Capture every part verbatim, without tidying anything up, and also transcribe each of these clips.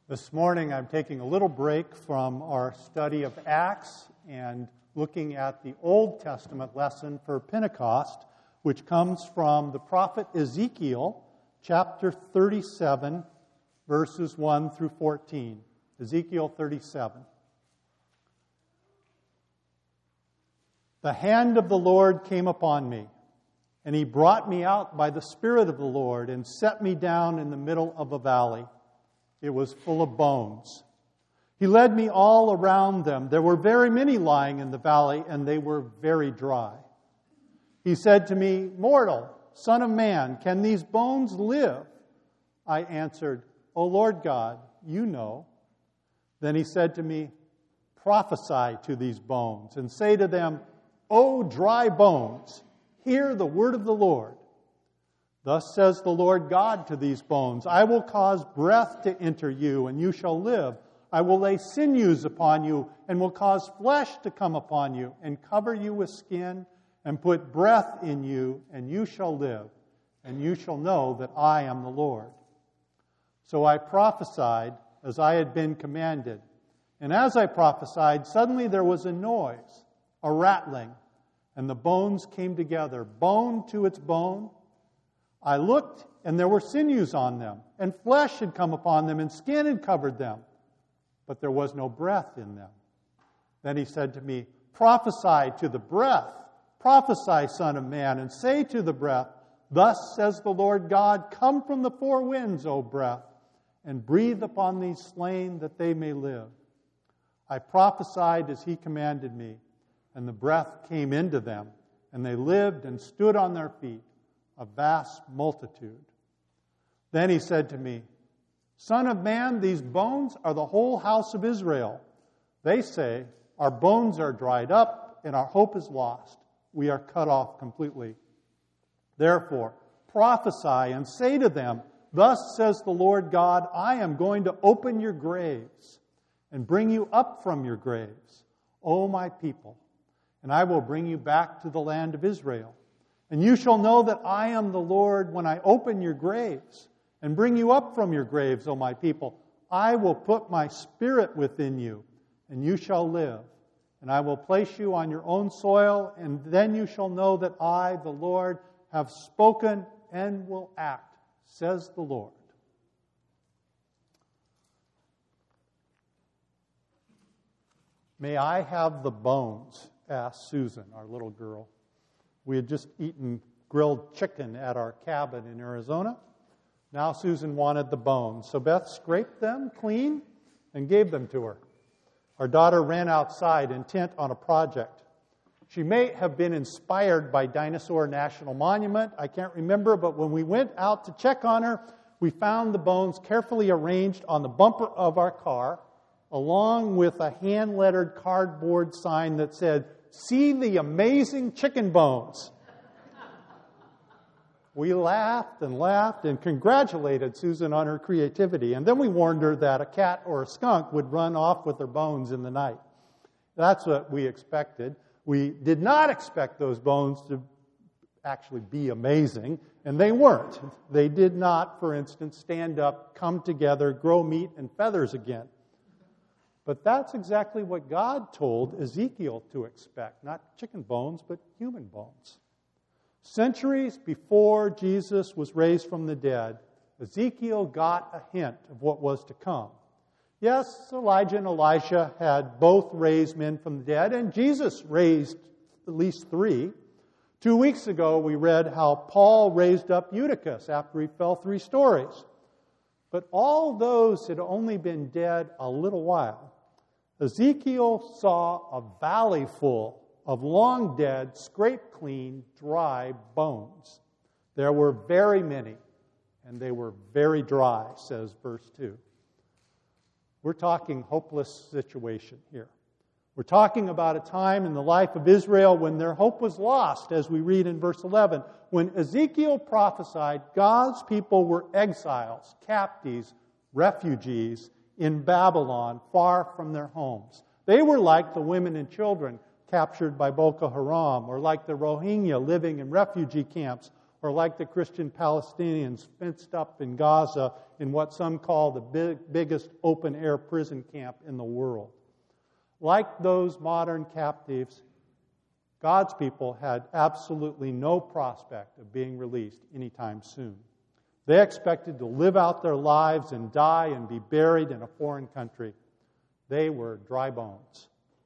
This morning I'm taking a little break from our study of Acts and looking at the Old Testament lesson for Pentecost, which comes from the prophet Ezekiel, chapter thirty-seven, verses one through fourteen. Ezekiel thirty-seven. The hand of the Lord came upon me, and he brought me out by the Spirit of the Lord and set me down in the middle of a valley. It was full of bones. He led me all around them. There were very many lying in the valley, and they were very dry. He said to me, "Mortal, son of man, can these bones live?" I answered, "O Lord God, you know." Then he said to me, "Prophesy to these bones, and say to them, O dry bones, hear the word of the Lord. Thus says the Lord God to these bones, I will cause breath to enter you, and you shall live. I will lay sinews upon you, and will cause flesh to come upon you, and cover you with skin, and put breath in you, and you shall live, and you shall know that I am the Lord." So I prophesied as I had been commanded. And as I prophesied, suddenly there was a noise, a rattling, and the bones came together, bone to its bone. I looked, and there were sinews on them, and flesh had come upon them, and skin had covered them, but there was no breath in them. Then he said to me, "Prophesy to the breath, prophesy, son of man, and say to the breath, Thus says the Lord God, Come from the four winds, O breath, and breathe upon these slain that they may live." I prophesied as he commanded me, and the breath came into them, and they lived and stood on their feet, a vast multitude. Then he said to me, "Son of man, these bones are the whole house of Israel. They say, Our bones are dried up, and our hope is lost. We are cut off completely. Therefore, prophesy and say to them, Thus says the Lord God, I am going to open your graves and bring you up from your graves, O my people, and I will bring you back to the land of Israel. And you shall know that I am the Lord when I open your graves and bring you up from your graves, O my people. I will put my spirit within you, and you shall live. And I will place you on your own soil, and then you shall know that I, the Lord, have spoken and will act, says the Lord." "May I have the bones?" asked Susan, our little girl. We had just eaten grilled chicken at our cabin in Arizona. Now Susan wanted the bones. So Beth scraped them clean and gave them to her. Our daughter ran outside intent on a project. She may have been inspired by Dinosaur National Monument. I can't remember, but when we went out to check on her, we found the bones carefully arranged on the bumper of our car, along with a hand-lettered cardboard sign that said, "See the amazing chicken bones." We laughed and laughed and congratulated Susan on her creativity. And then we warned her that a cat or a skunk would run off with her bones in the night. That's what we expected. We did not expect those bones to actually be amazing, and they weren't. They did not, for instance, stand up, come together, grow meat and feathers again. But that's exactly what God told Ezekiel to expect. Not chicken bones, but human bones. Centuries before Jesus was raised from the dead, Ezekiel got a hint of what was to come. Yes, Elijah and Elisha had both raised men from the dead, and Jesus raised at least three. Two weeks ago, we read how Paul raised up Eutychus after he fell three stories. But all those had only been dead a little while. Ezekiel saw a valley full of long dead, scraped clean, dry bones. There were very many, and they were very dry, says verse two. We're talking hopeless situation here. We're talking about a time in the life of Israel when their hope was lost, as we read in verse eleven. When Ezekiel prophesied, God's people were exiles, captives, refugees in Babylon, far from their homes. They were like the women and children captured by Boko Haram, or like the Rohingya living in refugee camps, or like the Christian Palestinians fenced up in Gaza in what some call the big, biggest open-air prison camp in the world. Like those modern captives, God's people had absolutely no prospect of being released anytime soon. They expected to live out their lives and die and be buried in a foreign country. They were dry bones.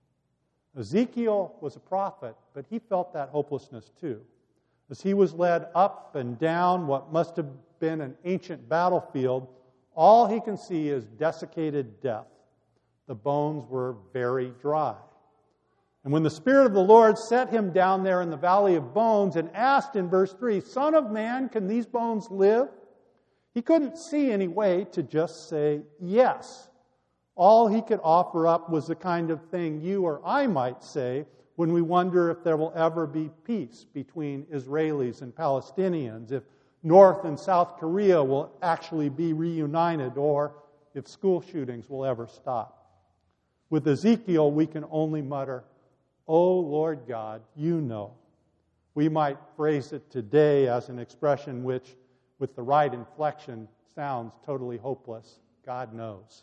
Ezekiel was a prophet, but he felt that hopelessness too. As he was led up and down what must have been an ancient battlefield, all he can see is desiccated death. The bones were very dry. And when the Spirit of the Lord set him down there in the valley of bones and asked in verse three, "Son of man, can these bones live?" He couldn't see any way to just say yes. All he could offer up was the kind of thing you or I might say when we wonder if there will ever be peace between Israelis and Palestinians, if North and South Korea will actually be reunited, or if school shootings will ever stop. With Ezekiel, we can only mutter, "Oh, Lord God, you know." We might phrase it today as an expression which, with the right inflection, sounds totally hopeless. God knows.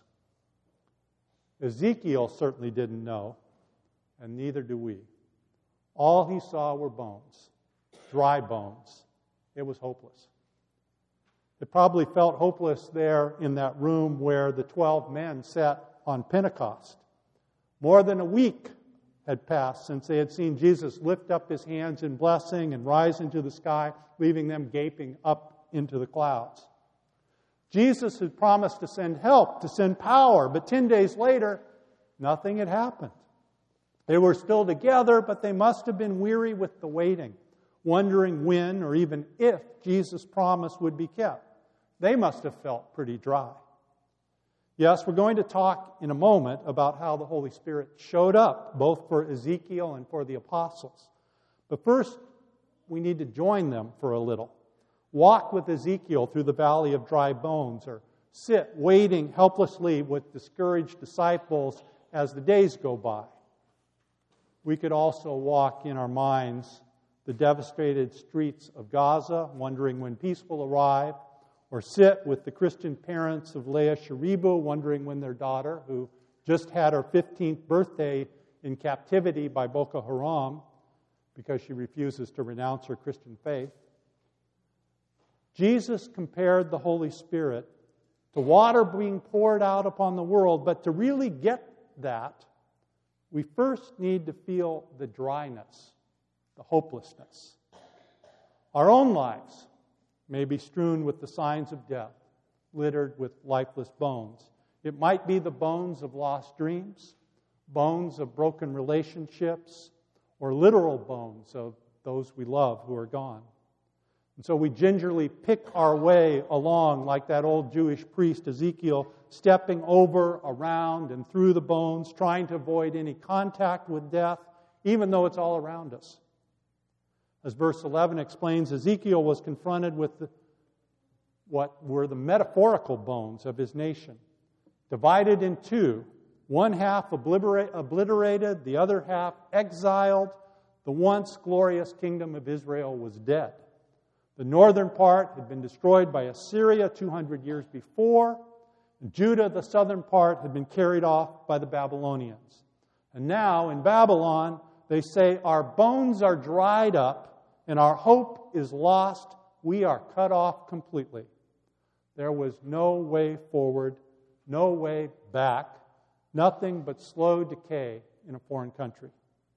Ezekiel certainly didn't know, and neither do we. All he saw were bones, dry bones. It was hopeless. It probably felt hopeless there in that room where the twelve men sat on Pentecost. More than a week had passed since they had seen Jesus lift up his hands in blessing and rise into the sky, leaving them gaping up into the clouds. Jesus had promised to send help, to send power, but ten days later, nothing had happened. They were still together, but they must have been weary with the waiting, wondering when or even if Jesus' promise would be kept. They must have felt pretty dry. Yes, we're going to talk in a moment about how the Holy Spirit showed up, both for Ezekiel and for the apostles. But first, we need to join them for a little. Walk with Ezekiel through the valley of dry bones, or sit waiting helplessly with discouraged disciples as the days go by. We could also walk in our minds the devastated streets of Gaza, wondering when peace will arrive, or sit with the Christian parents of Leah Sharibu, wondering when their daughter, who just had her fifteenth birthday in captivity by Boko Haram because she refuses to renounce her Christian faith. Jesus compared the Holy Spirit to water being poured out upon the world, but to really get that, we first need to feel the dryness, the hopelessness. Our own lives may be strewn with the signs of death, littered with lifeless bones. It might be the bones of lost dreams, bones of broken relationships, or literal bones of those we love who are gone. And so we gingerly pick our way along like that old Jewish priest Ezekiel, stepping over, around, and through the bones, trying to avoid any contact with death, even though it's all around us. As verse eleven explains, Ezekiel was confronted with the, what were the metaphorical bones of his nation, divided in two, one half obliterated, the other half exiled. The once glorious kingdom of Israel was dead. The northern part had been destroyed by Assyria two hundred years before. Judah, the southern part, had been carried off by the Babylonians. And now, in Babylon, they say, "Our bones are dried up, and our hope is lost. We are cut off completely." There was no way forward, no way back, nothing but slow decay in a foreign country.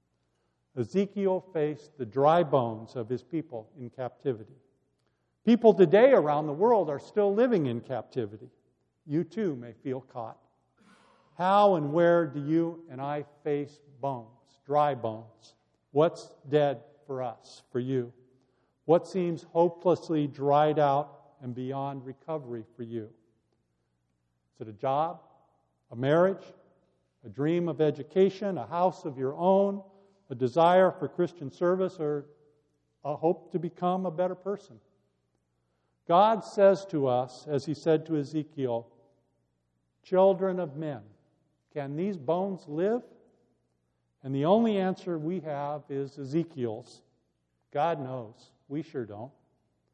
Ezekiel faced the dry bones of his people in captivity. People today around the world are still living in captivity. You too may feel caught. How and where do you and I face bones, dry bones? What's dead for us, for you? What seems hopelessly dried out and beyond recovery for you? Is it a job, a marriage, a dream of education, a house of your own, a desire for Christian service, or a hope to become a better person? God says to us, as he said to Ezekiel, "Children of men, can these bones live?" And the only answer we have is Ezekiel's. God knows. We sure don't.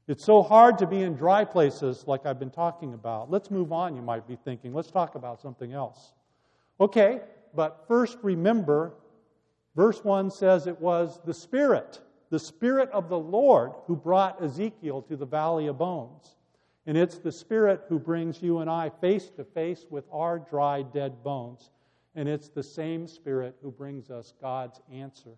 It's so hard to be in dry places like I've been talking about. Let's move on, you might be thinking. Let's talk about something else. Okay, but first remember, verse one says it was the Spirit, the Spirit of the Lord who brought Ezekiel to the valley of bones. And it's the Spirit who brings you and I face to face with our dry, dead bones. And it's the same Spirit who brings us God's answer.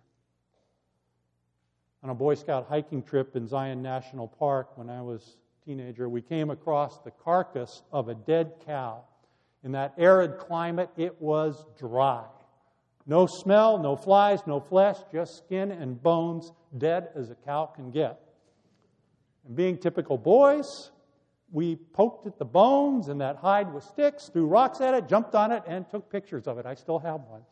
On a Boy Scout hiking trip in Zion National Park when I was a teenager, we came across the carcass of a dead cow. In that arid climate, it was dry. No smell, no flies, no flesh, just skin and bones, dead as a cow can get. And being typical boys, we poked at the bones and that hide with sticks, threw rocks at it, jumped on it, and took pictures of it. I still have one.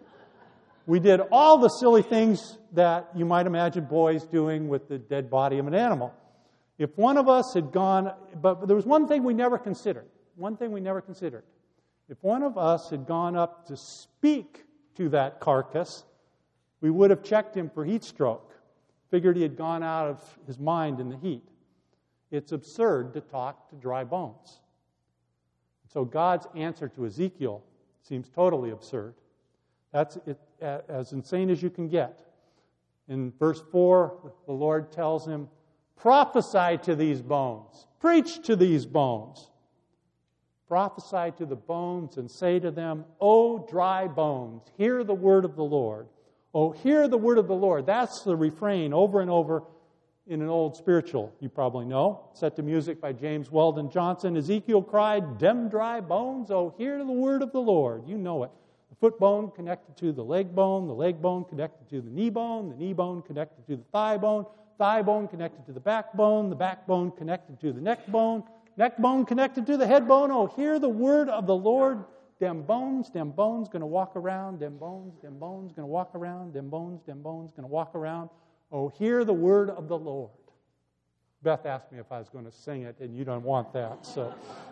We did all the silly things that you might imagine boys doing with the dead body of an animal. If one of us had gone, but there was one thing we never considered. One thing we never considered. If one of us had gone up to speak to that carcass, we would have checked him for heat stroke. Figured he had gone out of his mind in the heat. It's absurd to talk to dry bones. So God's answer to Ezekiel seems totally absurd. That's it, as insane as you can get. In verse four, the Lord tells him, prophesy to these bones. Preach to these bones. Prophesy to the bones and say to them, O dry bones, hear the word of the Lord. Oh, hear the word of the Lord. That's the refrain over and over in an old spiritual you probably know, set to music by James Weldon Johnson. Ezekiel cried, dem dry bones, oh, hear the word of the Lord. You know it. The foot bone connected to the leg bone, the leg bone connected to the knee bone, the knee bone connected to the thigh bone, thigh bone connected to the backbone, the backbone connected to the neck bone, neck bone connected to the head bone. Oh, hear the word of the Lord. Dem bones, dem bones going to walk around, dem bones, dem bones going to walk around, dem bones, dem bones going to walk around. Oh, hear the word of the Lord. Beth asked me if I was going to sing it, and you don't want that, so.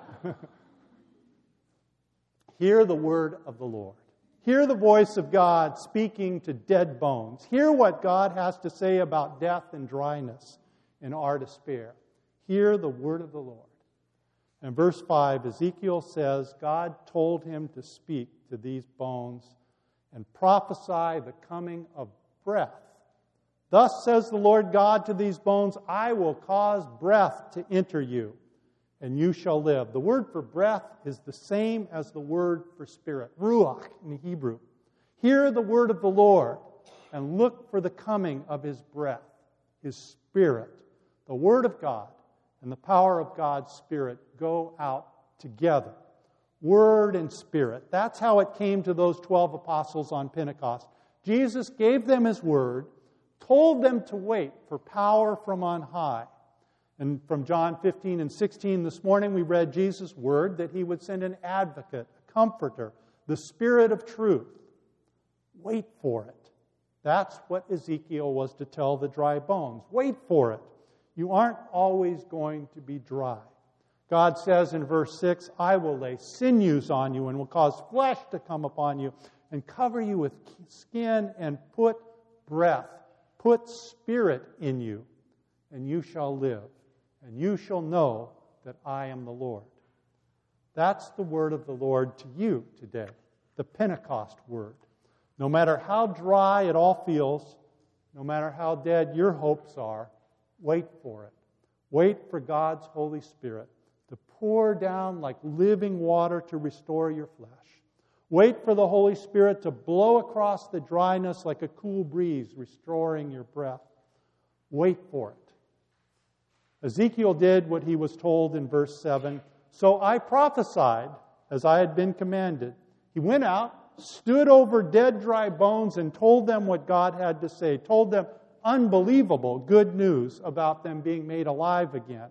Hear the word of the Lord. Hear the voice of God speaking to dead bones. Hear what God has to say about death and dryness and our despair. Hear the word of the Lord. In verse five, Ezekiel says, God told him to speak to these bones and prophesy the coming of breath. Thus says the Lord God to these bones, I will cause breath to enter you, and you shall live. The word for breath is the same as the word for spirit, ruach in Hebrew. Hear the word of the Lord and look for the coming of His breath, His Spirit. The word of God and the power of God's Spirit go out together. Word and Spirit. That's how it came to those twelve apostles on Pentecost. Jesus gave them His word, told them to wait for power from on high. And from John fifteen and sixteen this morning, we read Jesus' word that He would send an advocate, a comforter, the Spirit of truth. Wait for it. That's what Ezekiel was to tell the dry bones. Wait for it. You aren't always going to be dry. God says in verse six, I will lay sinews on you and will cause flesh to come upon you and cover you with skin and put breath, put spirit in you, and you shall live. And you shall know that I am the Lord. That's the word of the Lord to you today, the Pentecost word. No matter how dry it all feels, no matter how dead your hopes are, wait for it. Wait for God's Holy Spirit to pour down like living water to restore your flesh. Wait for the Holy Spirit to blow across the dryness like a cool breeze, restoring your breath. Wait for it. Ezekiel did what he was told in verse seven. So I prophesied as I had been commanded. He went out, stood over dead, dry bones, and told them what God had to say. Told them unbelievable good news about them being made alive again.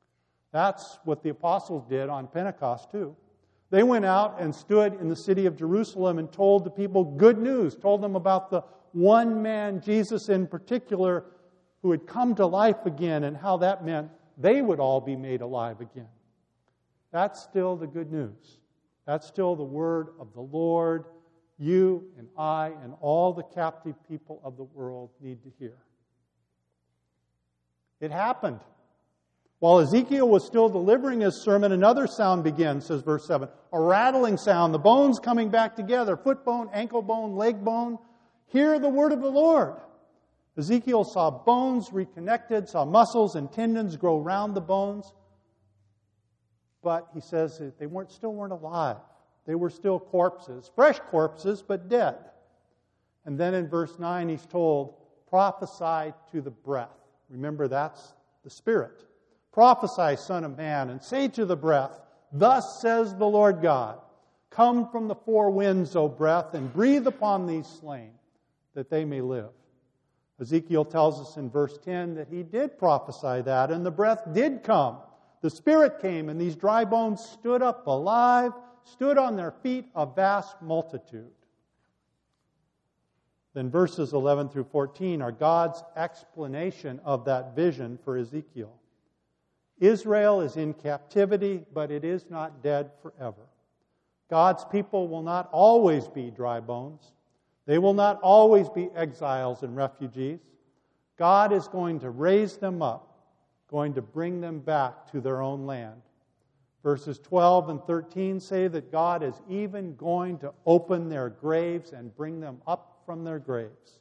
That's what the apostles did on Pentecost too. They went out and stood in the city of Jerusalem and told the people good news. Told them about the one man, Jesus in particular, who had come to life again, and how that meant they would all be made alive again. That's still the good news. That's still the word of the Lord you and I and all the captive people of the world need to hear. It happened. While Ezekiel was still delivering his sermon, another sound begins, says verse seven. A rattling sound, the bones coming back together, foot bone, ankle bone, leg bone. Hear the word of the Lord. Ezekiel saw bones reconnected, saw muscles and tendons grow round the bones. But he says that they weren't still weren't alive. They were still corpses, fresh corpses, but dead. And then in verse nine he's told, prophesy to the breath. Remember, that's the Spirit. Prophesy, Son of Man, and say to the breath, thus says the Lord God, come from the four winds, O breath, and breathe upon these slain, that they may live. Ezekiel tells us in verse ten that he did prophesy that, and the breath did come. The Spirit came, and these dry bones stood up alive, stood on their feet, a vast multitude. Then verses eleven through fourteen are God's explanation of that vision for Ezekiel. Israel is in captivity, but it is not dead forever. God's people will not always be dry bones. They will not always be exiles and refugees. God is going to raise them up, going to bring them back to their own land. Verses twelve and thirteen say that God is even going to open their graves and bring them up from their graves.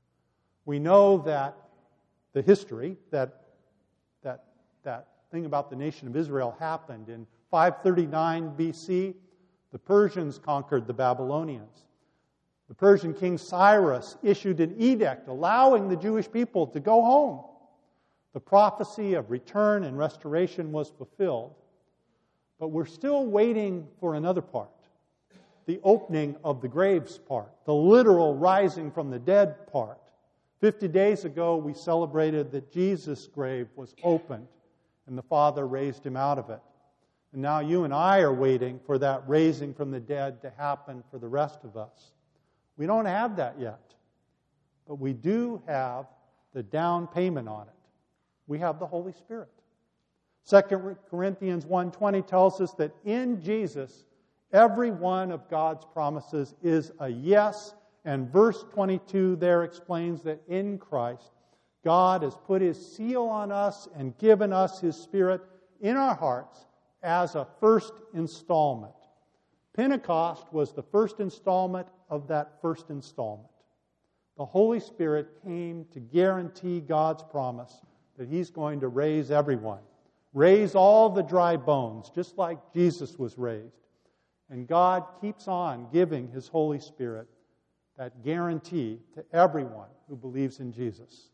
We know that the history, that, that, that thing about the nation of Israel happened in five thirty-nine B C. The Persians conquered the Babylonians. The Persian king Cyrus issued an edict allowing the Jewish people to go home. The prophecy of return and restoration was fulfilled. But we're still waiting for another part, the opening of the graves part, the literal rising from the dead part. Fifty days ago, we celebrated that Jesus' grave was opened and the Father raised him out of it. And now you and I are waiting for that raising from the dead to happen for the rest of us. We don't have that yet, but we do have the down payment on it. We have the Holy Spirit. Second Corinthians one twenty tells us that in Jesus, every one of God's promises is a yes. And verse twenty-two there explains that in Christ, God has put His seal on us and given us His Spirit in our hearts as a first installment. Pentecost was the first installment of that first installment. The Holy Spirit came to guarantee God's promise that He's going to raise everyone. Raise all the dry bones, just like Jesus was raised. And God keeps on giving His Holy Spirit that guarantee to everyone who believes in Jesus.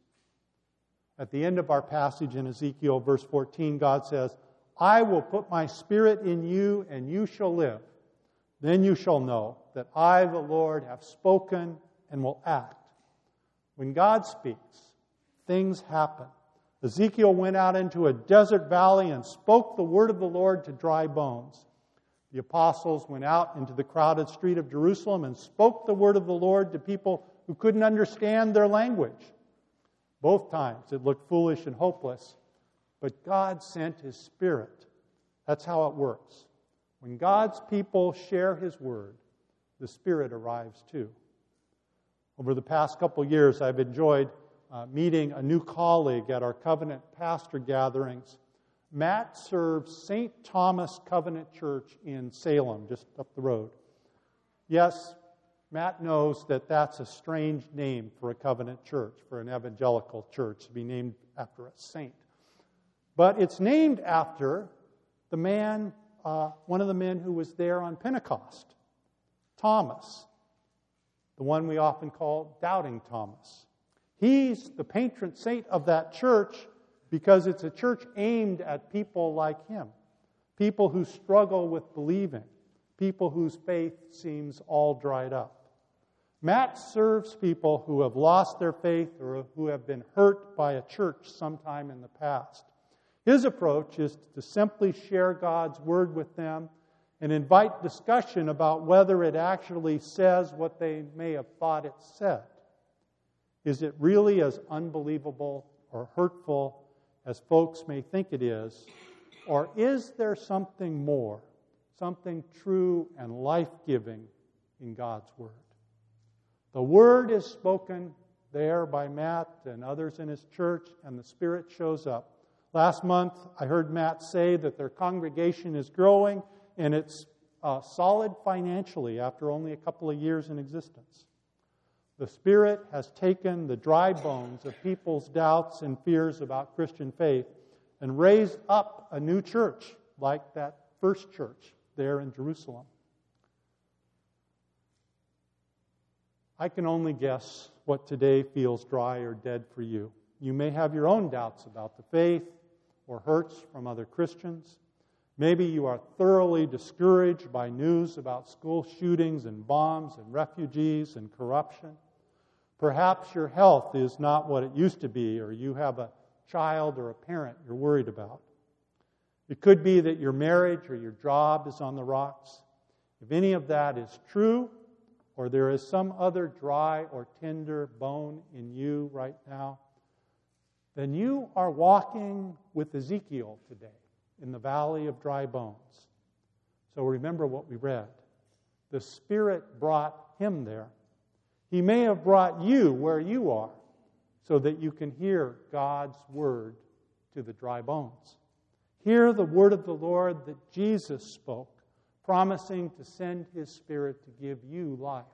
At the end of our passage in Ezekiel, verse fourteen, God says, I will put my Spirit in you, and you shall live. Then you shall know that I, the Lord, have spoken and will act. When God speaks, things happen. Ezekiel went out into a desert valley and spoke the word of the Lord to dry bones. The apostles went out into the crowded street of Jerusalem and spoke the word of the Lord to people who couldn't understand their language. Both times it looked foolish and hopeless, but God sent His Spirit. That's how it works. When God's people share His word, the Spirit arrives too. Over the past couple years, I've enjoyed uh, meeting a new colleague at our Covenant pastor gatherings. Matt serves Saint Thomas Covenant Church in Salem, just up the road. Yes, Matt knows that that's a strange name for a covenant church, for an evangelical church to be named after a saint. But it's named after the man, uh, one of the men who was there on Pentecost, Thomas, the one we often call Doubting Thomas. He's the patron saint of that church because it's a church aimed at people like him, people who struggle with believing, people whose faith seems all dried up. Matt serves people who have lost their faith or who have been hurt by a church sometime in the past. His approach is to simply share God's word with them and invite discussion about whether it actually says what they may have thought it said. Is it really as unbelievable or hurtful as folks may think it is? Or is there something more, something true and life-giving in God's word? The word is spoken there by Matt and others in his church, and the Spirit shows up. Last month, I heard Matt say that their congregation is growing and it's uh, solid financially after only a couple of years in existence. The Spirit has taken the dry bones of people's doubts and fears about Christian faith and raised up a new church like that first church there in Jerusalem. I can only guess what today feels dry or dead for you. You may have your own doubts about the faith or hurts from other Christians. Maybe you are thoroughly discouraged by news about school shootings and bombs and refugees and corruption. Perhaps your health is not what it used to be, or you have a child or a parent you're worried about. It could be that your marriage or your job is on the rocks. If any of that is true, or there is some other dry or tender bone in you right now, then you are walking with Ezekiel today in the valley of dry bones. So remember what we read. The Spirit brought him there. He may have brought you where you are so that you can hear God's word to the dry bones. Hear the word of the Lord that Jesus spoke, promising to send His Spirit to give you life.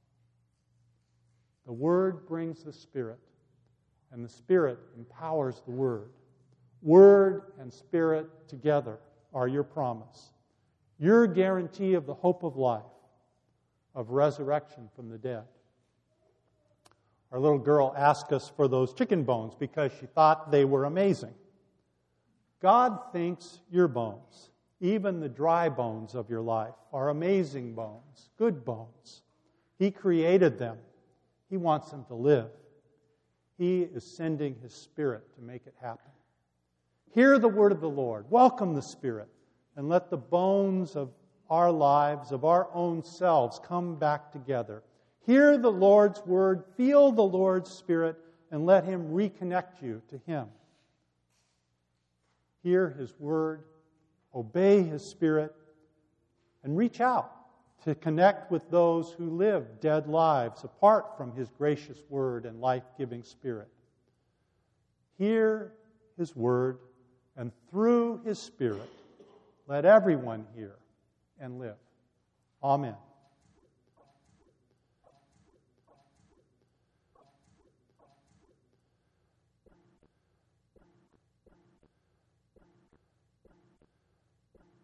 The Word brings the Spirit, and the Spirit empowers the Word. Word and Spirit together are your promise, your guarantee of the hope of life, of resurrection from the dead. Our little girl asked us for those chicken bones because she thought they were amazing. God thinks your bones, even the dry bones of your life, are amazing bones, good bones. He created them. He wants them to live. He is sending His Spirit to make it happen. Hear the word of the Lord. Welcome the Spirit, and let the bones of our lives, of our own selves, come back together. Hear the Lord's word, feel the Lord's Spirit, and let Him reconnect you to Him. Hear His word, obey His Spirit, and reach out to connect with those who live dead lives apart from His gracious word and life-giving Spirit. Hear His word, and through His Spirit, let everyone hear and live. Amen.